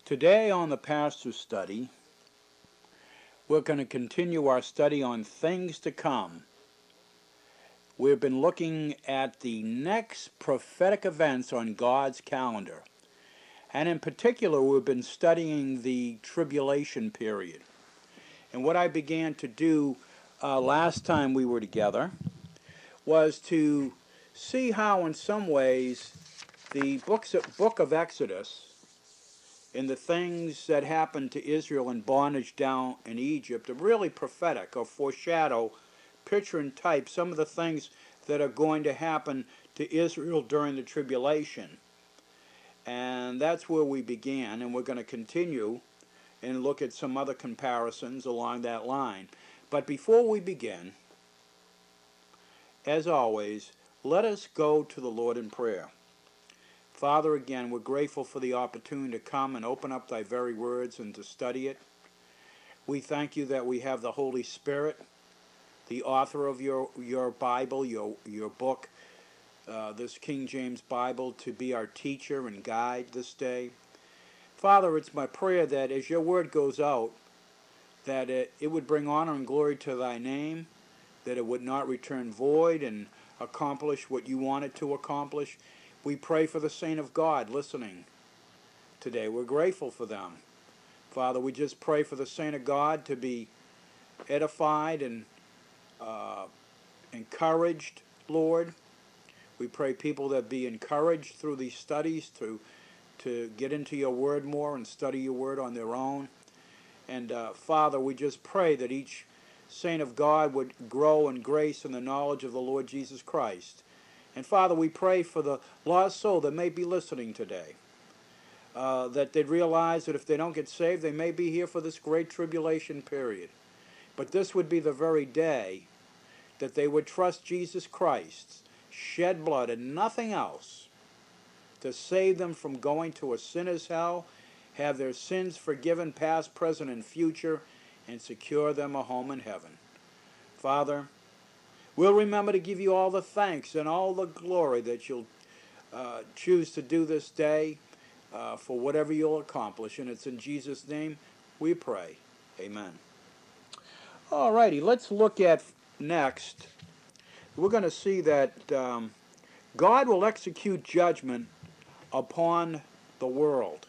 Today on the Pastor Study, we're going to continue our study on things to come. We've been looking at the next prophetic events on God's calendar. And in particular, we've been studying the tribulation period. And what I began to do last time we were together was to see how in some ways the book of Exodus and the things that happened to Israel in bondage down in Egypt are really prophetic or foreshadow, picture and type some of the things that are going to happen to Israel during the tribulation. And that's where we began, and we're going to continue and look at some other comparisons along that line. But before we begin, as always, let us go to the Lord in prayer. Father, again, we're grateful for the opportunity to come and open up thy very words and to study it. We thank you that we have the Holy Spirit, the author of your Bible, your book, this King James Bible, to be our teacher and guide this day. Father, it's my prayer that as your word goes out, that it would bring honor and glory to thy name, that it would not return void and accomplish what you want it to accomplish. We pray for the saint of God listening today. We're grateful for them. Father, we just pray for the saint of God to be edified and encouraged, Lord. We pray people that be encouraged through these studies to get into your word more and study your word on their own. And Father, we just pray that each saint of God would grow in grace and the knowledge of the Lord Jesus Christ. And Father, we pray for the lost soul that may be listening today, that they'd realize that if they don't get saved, they may be here for this great tribulation period. But this would be the very day that they would trust Jesus Christ, shed blood and nothing else, to save them from going to a sinner's hell, have their sins forgiven past, present, and future, and secure them a home in heaven. Father, we'll remember to give you all the thanks and all the glory that you'll choose to do this day for whatever you'll accomplish. And it's in Jesus' name we pray. Amen. All righty, let's look at next. We're going to see that God will execute judgment upon the world.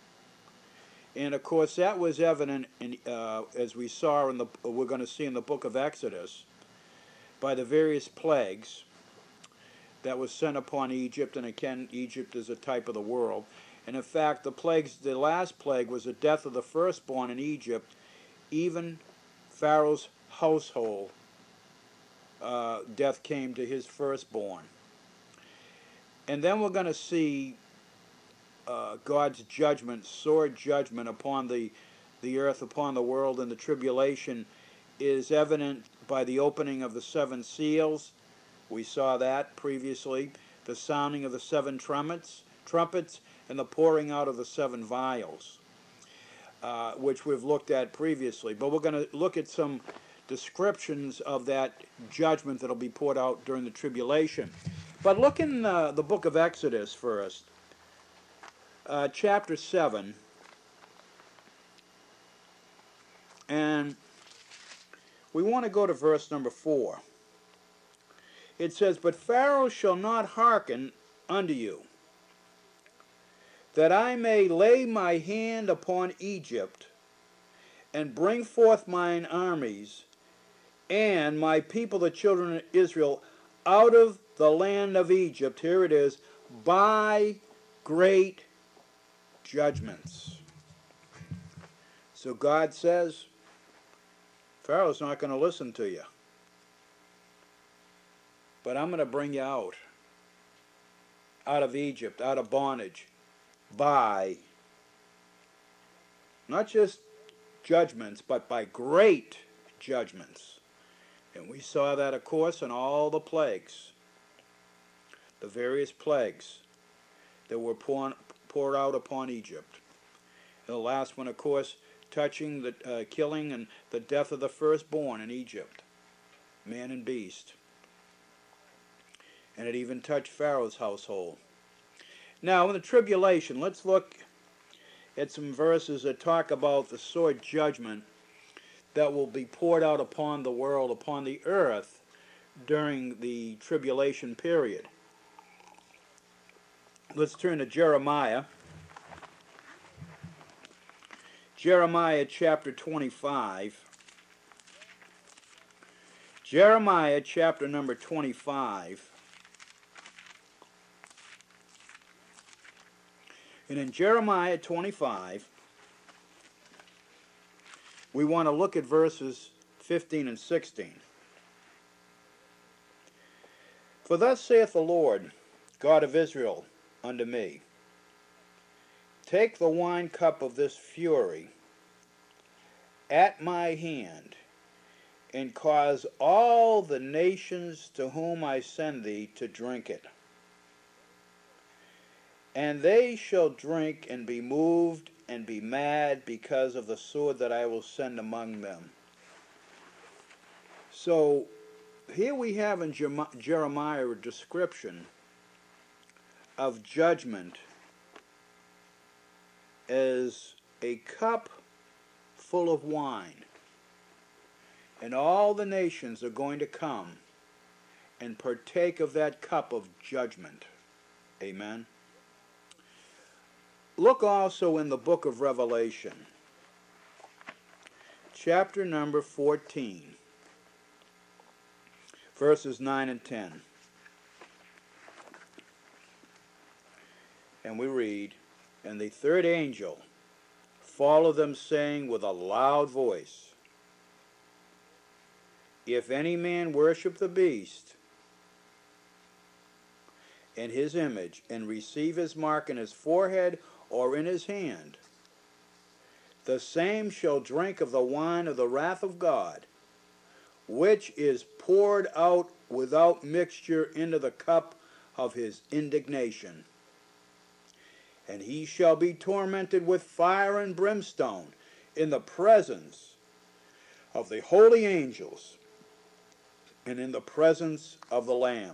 And of course that was evident in, as we saw in we're going to see in the book of Exodus, by the various plagues that was sent upon Egypt. And again, Egypt is a type of the world. And in fact, the last plague was the death of the firstborn in Egypt. Even Pharaoh's household, death came to his firstborn. And then we're going to see God's judgment, sword judgment upon the earth, upon the world, and the tribulation is evident by the opening of the seven seals. We saw that previously. The sounding of the seven trumpets, and the pouring out of the seven vials, which we've looked at previously. But we're going to look at some descriptions of that judgment that will be poured out during the tribulation. But look in the book of Exodus first, chapter 7. And we want to go to verse number 4. It says, "But Pharaoh shall not hearken unto you, that I may lay my hand upon Egypt, and bring forth mine armies, and my people, the children of Israel, out of the land of Egypt," here it is, "by great judgments." So God says, Pharaoh's not going to listen to you, but I'm going to bring you out of Egypt, out of bondage, by not just judgments, but by great judgments. And we saw that, of course, in all the plagues, the various plagues that were poured out upon Egypt. And the last one, of course, touching the killing and the death of the firstborn in Egypt, man and beast. And it even touched Pharaoh's household. Now, in the tribulation, let's look at some verses that talk about the sword judgment that will be poured out upon the world, upon the earth, during the tribulation period. Let's turn to Jeremiah. Jeremiah chapter 25. Jeremiah chapter number 25. And in Jeremiah 25, we want to look at verses 15 and 16. For thus saith the Lord, God of Israel, unto me, take the wine cup of this fury at my hand, and cause all the nations to whom I send thee to drink it. And they shall drink and be moved and be mad because of the sword that I will send among them. So here we have in Jeremiah a description of judgment as a cup full of wine. And all the nations are going to come and partake of that cup of judgment. Amen. Look also in the book of Revelation, chapter number 14, verses 9 and 10. And we read, And the third angel followed them, saying with a loud voice, If any man worship the beast and his image, and receive his mark in his forehead or in his hand, the same shall drink of the wine of the wrath of God, which is poured out without mixture into the cup of his indignation. And he shall be tormented with fire and brimstone in the presence of the holy angels and in the presence of the Lamb.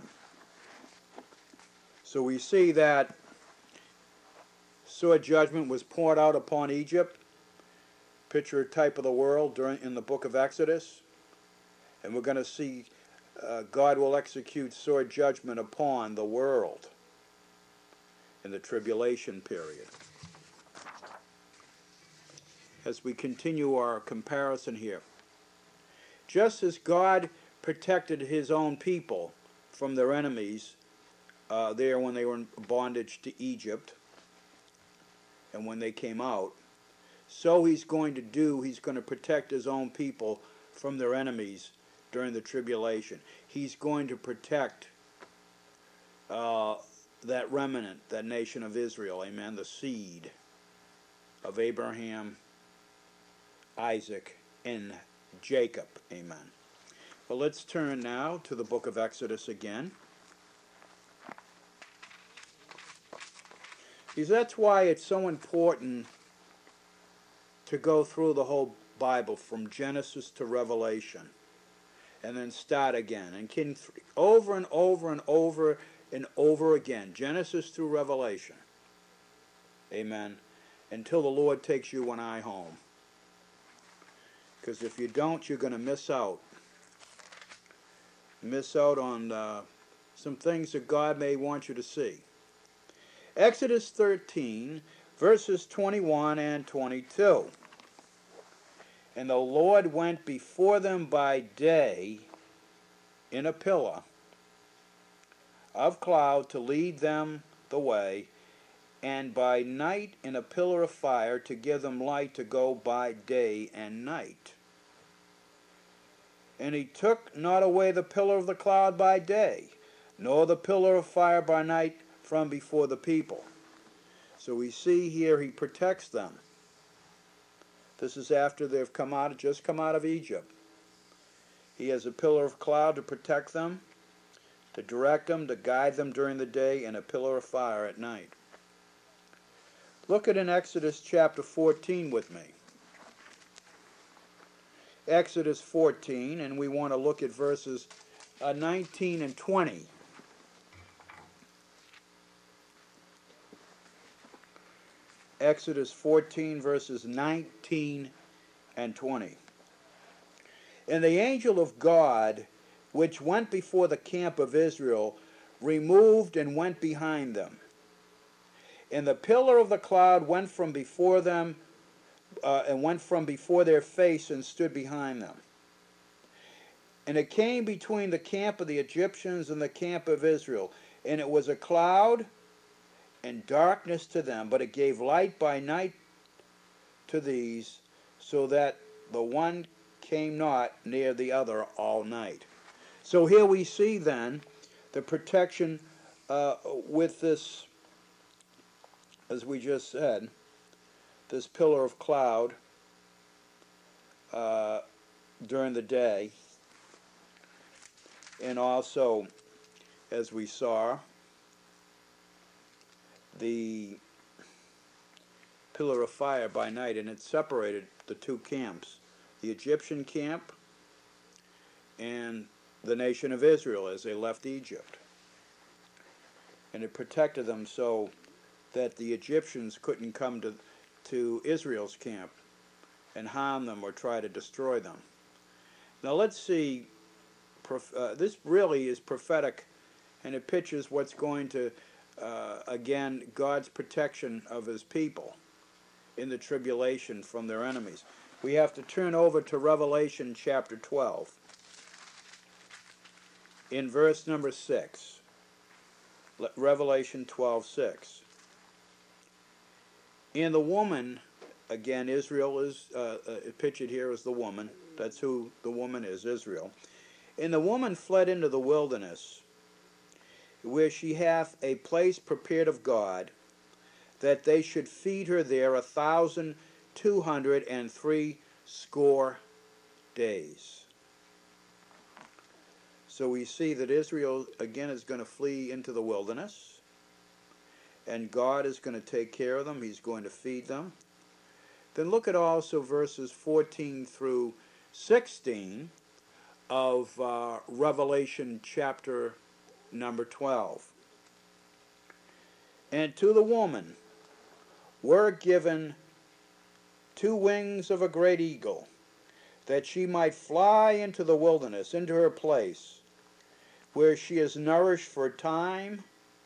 So we see that sword judgment was poured out upon Egypt, picture type of the world in the book of Exodus. And we're going to see God will execute sword judgment upon the world in the tribulation period. As we continue our comparison here, just as God protected his own people from their enemies there when they were in bondage to Egypt and when they came out, so he's going to protect his own people from their enemies during the tribulation. He's going to protect that remnant, that nation of Israel, amen, the seed of Abraham, Isaac, and Jacob, amen. Well, let's turn now to the book of Exodus again. Because that's why it's so important to go through the whole Bible from Genesis to Revelation and then start again and over and over and over and over again, Genesis through Revelation, amen, until the Lord takes you and I home. Because if you don't, you're going to miss out on some things that God may want you to see. Exodus 13, verses 21 and 22. And the Lord went before them by day in a pillar of cloud to lead them the way, and by night in a pillar of fire to give them light to go by day and night. And he took not away the pillar of the cloud by day, nor the pillar of fire by night from before the people. So we see here he protects them. This is after they've just come out of Egypt. He has a pillar of cloud to protect them, to direct them, to guide them during the day, and a pillar of fire at night. Look at in Exodus chapter 14 with me. Exodus 14, and we want to look at verses 19 and 20. Exodus 14, verses 19 and 20. And the angel of God, which went before the camp of Israel, removed and went behind them. And the pillar of the cloud went from before them, and went from before their face and stood behind them. And it came between the camp of the Egyptians and the camp of Israel. And it was a cloud and darkness to them, but it gave light by night to these, so that the one came not near the other all night. So here we see then the protection with this, as we just said, this pillar of cloud during the day, and also, as we saw, the pillar of fire by night, and it separated the two camps, the Egyptian camp and the nation of Israel as they left Egypt. And it protected them so that the Egyptians couldn't come to Israel's camp and harm them or try to destroy them. Now let's see, this really is prophetic, and it pictures what's going to, again, God's protection of his people in the tribulation from their enemies. We have to turn over to Revelation chapter 12 in verse number 6. Revelation 12:6. And the woman, again, Israel is pictured here as the woman. That's who the woman is, Israel. And the woman fled into the wilderness, where she hath a place prepared of God, that they should feed her there 1,260 days. So we see that Israel, again, is going to flee into the wilderness, and God is going to take care of them. He's going to feed them. Then look at also verses 14 through 16 of Revelation chapter number 12. And to the woman were given 2 wings of a great eagle, that she might fly into the wilderness, into her place, where she is nourished for time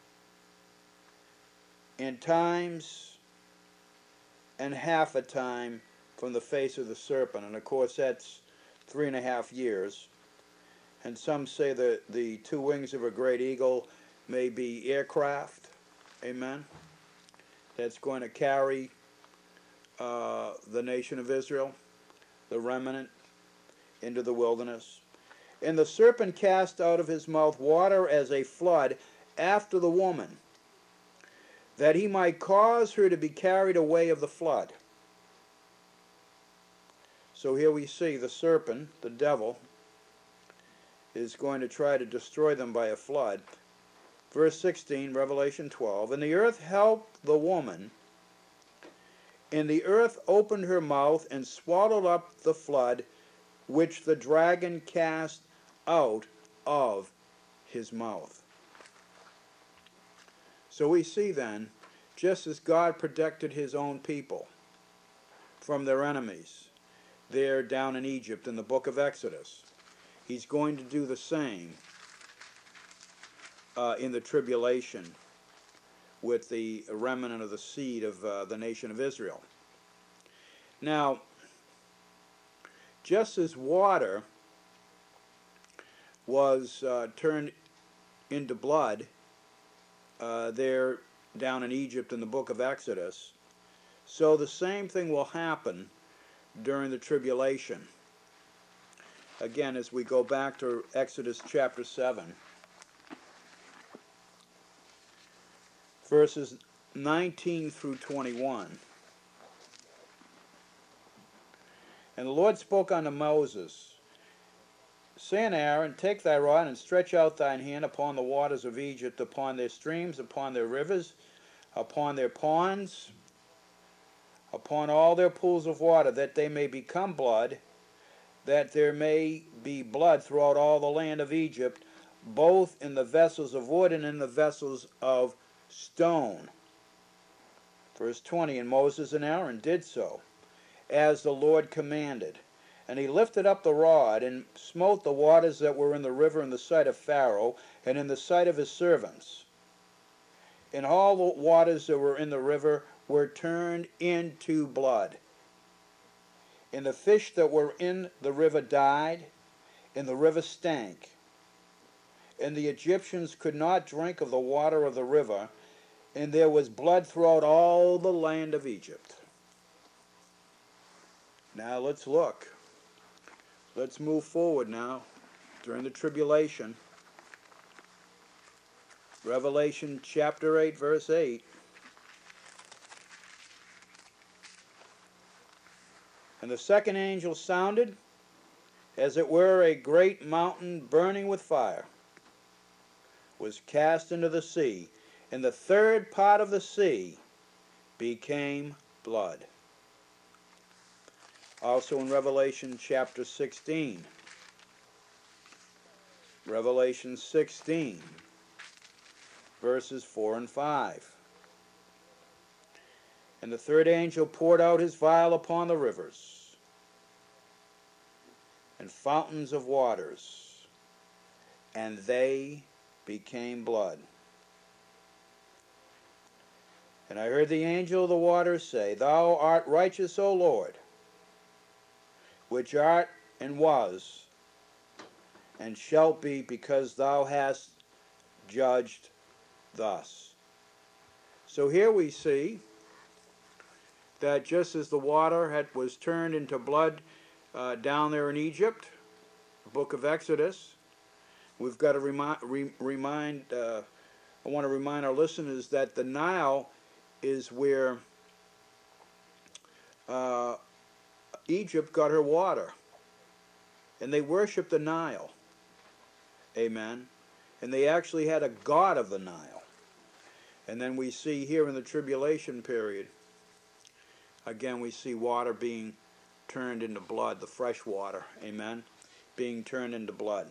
and times and half a time from the face of the serpent. And of course that's 3.5 years. And some say that the 2 wings of a great eagle may be aircraft, amen, that's going to carry the nation of Israel, the remnant, into the wilderness. And the serpent cast out of his mouth water as a flood after the woman, that he might cause her to be carried away of the flood. So here we see the serpent, the devil, is going to try to destroy them by a flood. Verse 16, Revelation 12. And the earth helped the woman, and the earth opened her mouth and swallowed up the flood, which the dragon cast out of his mouth. So we see then, just as God protected his own people from their enemies there down in Egypt in the book of Exodus, he's going to do the same in the tribulation with the remnant of the seed of the nation of Israel. Now, just as water was turned into blood there down in Egypt in the book of Exodus, so the same thing will happen during the tribulation. Again, as we go back to Exodus chapter 7, verses 19 through 21. And the Lord spoke unto Moses, saying, Aaron, take thy rod, and stretch out thine hand upon the waters of Egypt, upon their streams, upon their rivers, upon their ponds, upon all their pools of water, that they may become blood, that there may be blood throughout all the land of Egypt, both in the vessels of wood and in the vessels of stone. Verse 20, and Moses and Aaron did so, as the Lord commanded. And he lifted up the rod, and smote the waters that were in the river in the sight of Pharaoh, and in the sight of his servants. And all the waters that were in the river were turned into blood. And the fish that were in the river died, and the river stank. And the Egyptians could not drink of the water of the river, and there was blood throughout all the land of Egypt. Now let's look. Let's move forward now during the tribulation. Revelation chapter 8, verse 8. And the second angel sounded, as it were a great mountain burning with fire, was cast into the sea, and the third part of the sea became blood. Also in Revelation chapter 16. Revelation 16, verses 4 and 5. And the third angel poured out his vial upon the rivers and fountains of waters, and they became blood. And I heard the angel of the waters say, Thou art righteous, O Lord, which art and was and shalt be, because thou hast judged thus. So here we see that just as the water was turned into blood down there in Egypt, the book of Exodus, we've got to I want to remind our listeners that the Nile is where Egypt got her water. And they worshiped the Nile. Amen. And they actually had a god of the Nile. And then we see here in the tribulation period, again we see water being turned into blood, the fresh water, amen, being turned into blood.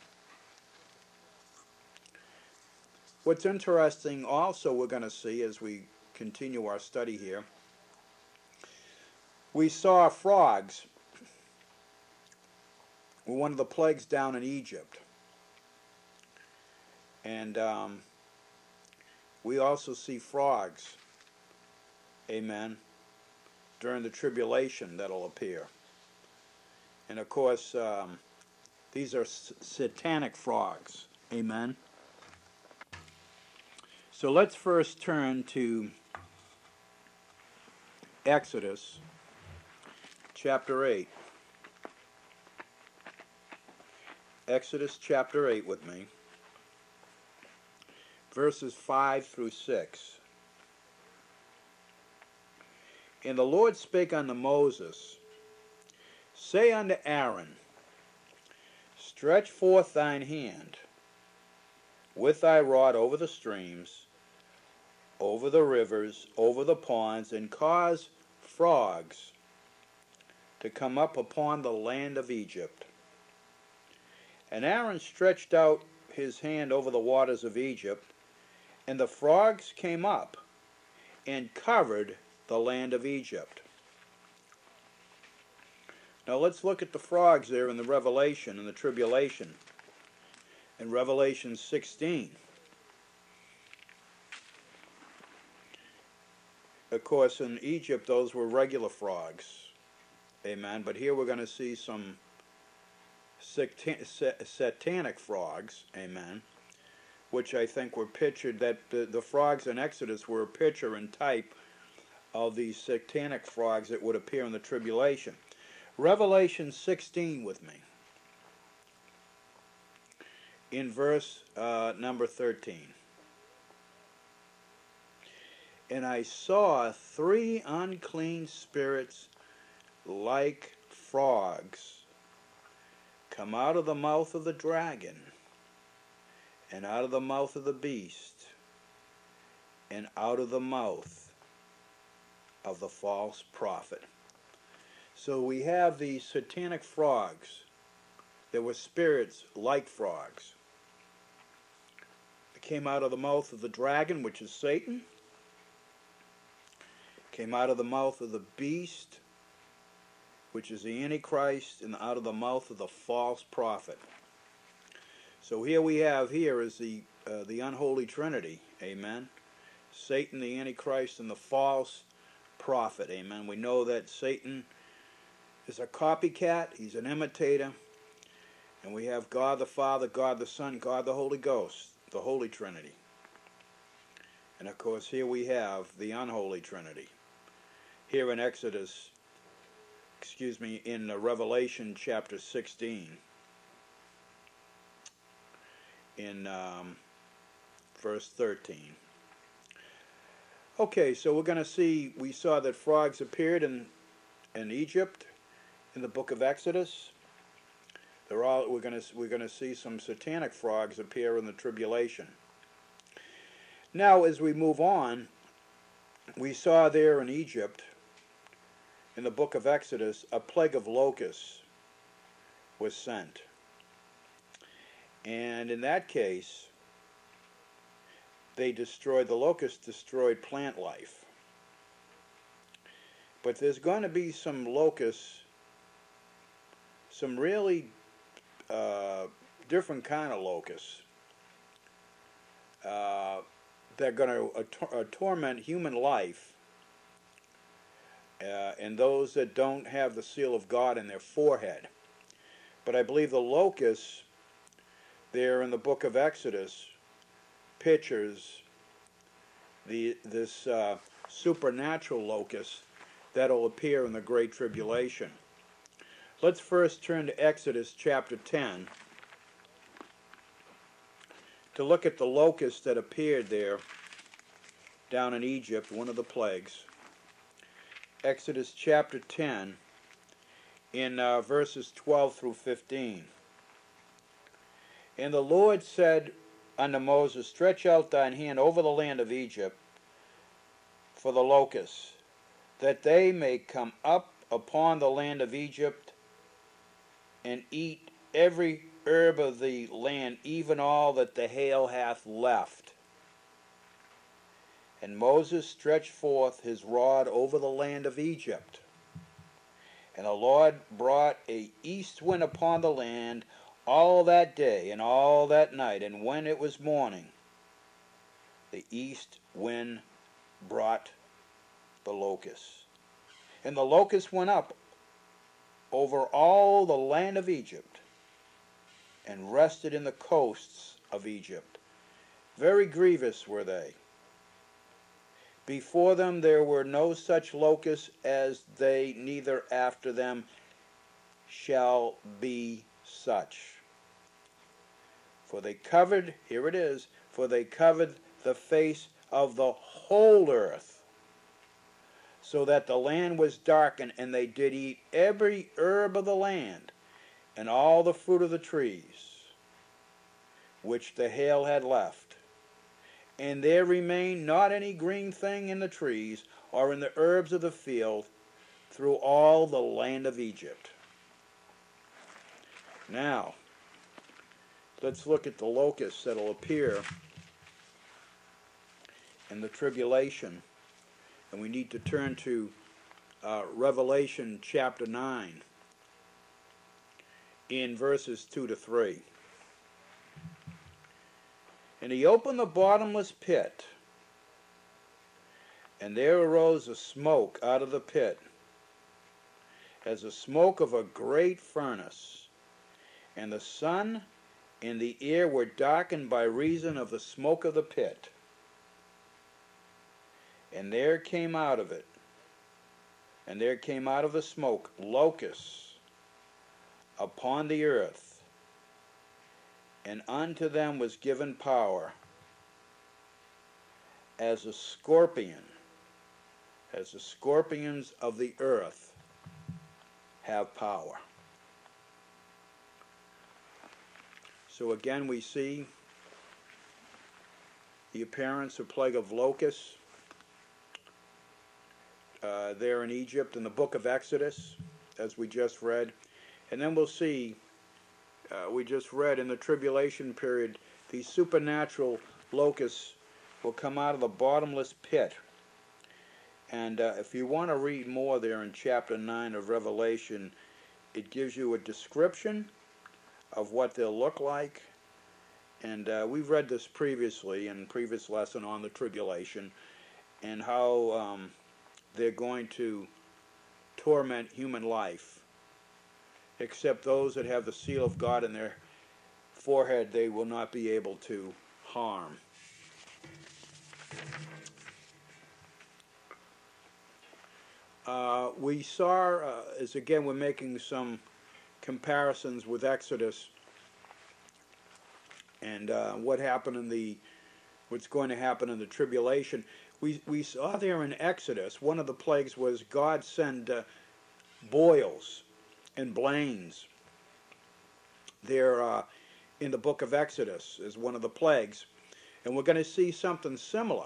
What's interesting also we're going to see as we continue our study here, we saw frogs were one of the plagues down in Egypt. And we also see frogs, amen, during the tribulation that'll appear. And of course, these are satanic frogs, amen. So let's first turn to Exodus chapter 8. Exodus chapter 8 with me, verses 5 through 6. And the Lord spake unto Moses, Say unto Aaron, Stretch forth thine hand with thy rod over the streams, over the rivers, over the ponds, and cause frogs to come up upon the land of Egypt. And Aaron stretched out his hand over the waters of Egypt, and the frogs came up and covered the land of Egypt. Now let's look at the frogs there in the Revelation and the tribulation. In Revelation 16. Of course, in Egypt, those were regular frogs. Amen. But here we're going to see some satanic frogs. Amen. Which I think were pictured, that the frogs in Exodus were a picture and type of these satanic frogs that would appear in the tribulation. Revelation 16 with me. In verse number 13. And I saw 3 unclean spirits like frogs come out of the mouth of the dragon, and out of the mouth of the beast, and out of the mouth of the false prophet. So we have these satanic frogs. There were spirits like frogs. They came out of the mouth of the dragon, which is Satan, came out of the mouth of the beast, which is the Antichrist, and out of the mouth of the false prophet. So here we have, here is the unholy trinity, amen. Satan, the Antichrist, and the false prophet, amen. We know that Satan is a copycat, he's an imitator, and we have God the Father, God the Son, God the Holy Ghost, the Holy Trinity. And of course here we have the unholy trinity. Here in in Revelation chapter 16, in verse 13. Okay, so we're going to see, we saw that frogs appeared in Egypt in the book of Exodus. We're going to see some satanic frogs appear in the tribulation. Now, as we move on, we saw there in Egypt, in the book of Exodus, a plague of locusts was sent. And in that case, the locusts destroyed plant life. But there's going to be some locusts, some really different kind of locusts that are going to torment human life, and those that don't have the seal of God in their forehead. But I believe the locusts there in the book of Exodus pictures this supernatural locust that will appear in the Great Tribulation. Let's first turn to Exodus chapter 10 to look at the locust that appeared there down in Egypt, one of the plagues. Exodus chapter 10 in verses 12 through 15. And the Lord said unto Moses, stretch out thine hand over the land of Egypt for the locusts, that they may come up upon the land of Egypt and eat every herb of the land, even all that the hail hath left. And Moses stretched forth his rod over the land of Egypt. And the Lord brought an east wind upon the land all that day and all that night. And when it was morning, the east wind brought the locusts. And the locusts went up over all the land of Egypt and rested in the coasts of Egypt. Very grievous were they. Before them there were no such locusts as they, neither after them shall be such. For they covered, here it is, for they covered the face of the whole earth, so that the land was darkened, and they did eat every herb of the land, and all the fruit of the trees, which the hail had left. And there remained not any green thing in the trees, or in the herbs of the field, through all the land of Egypt. Now, let's look at the locusts that will appear in the tribulation. And we need to turn to Revelation chapter 9 in verses 2 to 3. And he opened the bottomless pit, and there arose a smoke out of the pit, as the smoke of a great furnace. And the sun and the air were darkened by reason of the smoke of the pit. And there came out of it, and there came out of the smoke locusts upon the earth, and unto them was given power, as the scorpions of the earth have power. So again we see the appearance of plague of locusts there in Egypt in the book of Exodus, as we just read. And then we'll see, we just read in the tribulation period, these supernatural locusts will come out of the bottomless pit. And if you want to read more there in chapter 9 of Revelation, it gives you a description of what they'll look like. And we've read this previously in a previous lesson on the tribulation, and how they're going to torment human life. Except those that have the seal of God in their forehead, they will not be able to harm. We saw, as again we're making some comparisons with Exodus and what's going to happen in the tribulation. We saw there in Exodus, one of the plagues was God send boils and blains. There in the book of Exodus is one of the plagues. And we're going to see something similar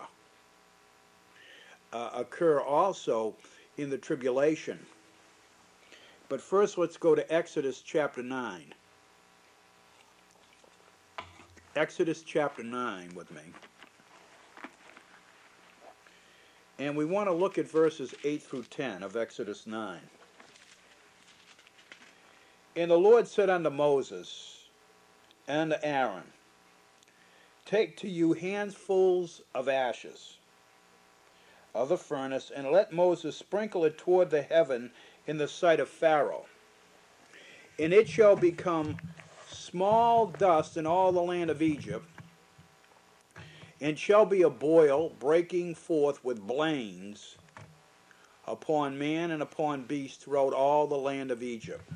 occur also in the tribulation. But first let's go to Exodus chapter 9. Exodus chapter 9 with me. And we want to look at verses 8 through 10 of Exodus 9. And the Lord said unto Moses and unto Aaron, take to you handfuls of ashes of the furnace, and let Moses sprinkle it toward the heaven in the sight of Pharaoh. And it shall become small dust in all the land of Egypt, and shall be a boil breaking forth with blains upon man and upon beast throughout all the land of Egypt.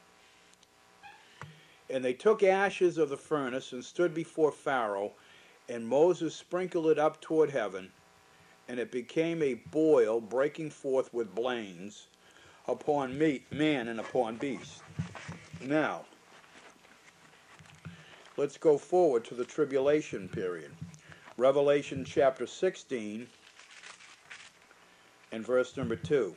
And they took ashes of the furnace and stood before Pharaoh, and Moses sprinkled it up toward heaven, and it became a boil breaking forth with blains upon man and upon beast. Now, let's go forward to the tribulation period. Revelation chapter 16 and verse number 2.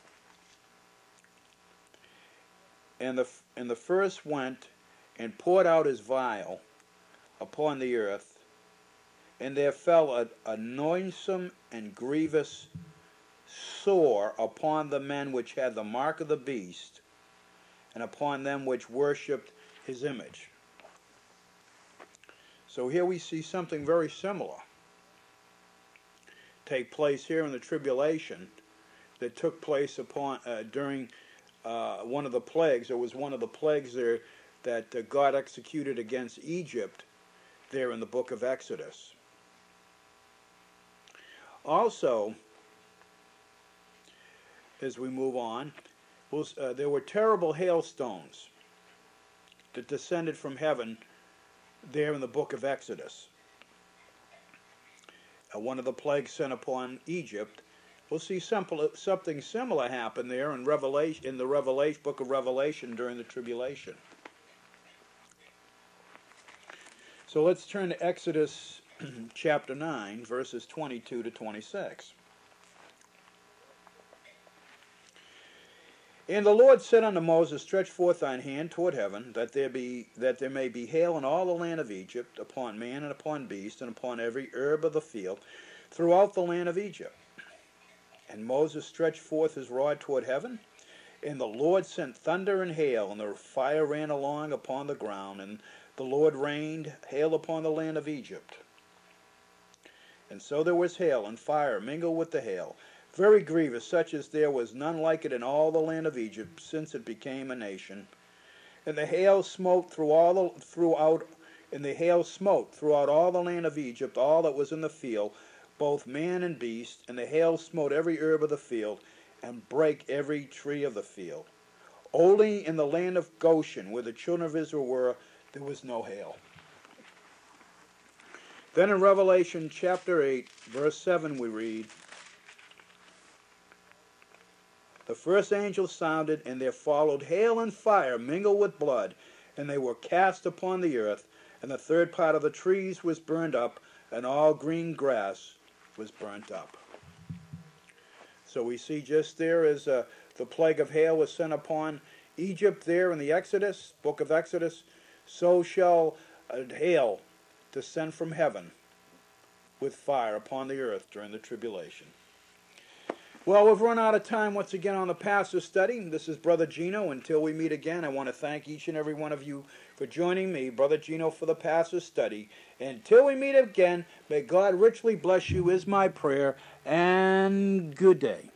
And the first went and poured out his vial upon the earth, and there fell a noisome and grievous sore upon the men which had the mark of the beast, and upon them which worshipped his image. So here we see something very similar take place here in the tribulation that took place during one of the plagues. There was one of the plagues there that God executed against Egypt there in the book of Exodus. Also, as we move on, there were terrible hailstones that descended from heaven there in the book of Exodus. One of the plagues sent upon Egypt. We'll see something similar happen there in the book of Revelation during the tribulation. So let's turn to Exodus chapter 9, verses 22 to 26. And the Lord said unto Moses, stretch forth thine hand toward heaven, that there may be hail in all the land of Egypt, upon man and upon beast, and upon every herb of the field, throughout the land of Egypt. And Moses stretched forth his rod toward heaven, and the Lord sent thunder and hail, and the fire ran along upon the ground, and the Lord rained hail upon the land of Egypt. And so there was hail and fire mingled with the hail, very grievous, such as there was none like it in all the land of Egypt, since it became a nation. And the hail smote throughout all the land of Egypt, all that was in the field, both man and beast. And the hail smote every herb of the field, and brake every tree of the field. Only in the land of Goshen, where the children of Israel were, there was no hail. Then in Revelation chapter 8, verse 7, we read, the first angel sounded, and there followed hail and fire mingled with blood, and they were cast upon the earth, and the third part of the trees was burned up, and all green grass was burnt up. So we see just there as the plague of hail was sent upon Egypt there in the Exodus, book of Exodus, so shall hail descend from heaven with fire upon the earth during the tribulation. Well, we've run out of time once again on the Pastor's Study. This is Brother Gino. Until we meet again, I want to thank each and every one of you for joining me, Brother Gino, for the Pastor's Study. Until we meet again, may God richly bless you is my prayer, and good day.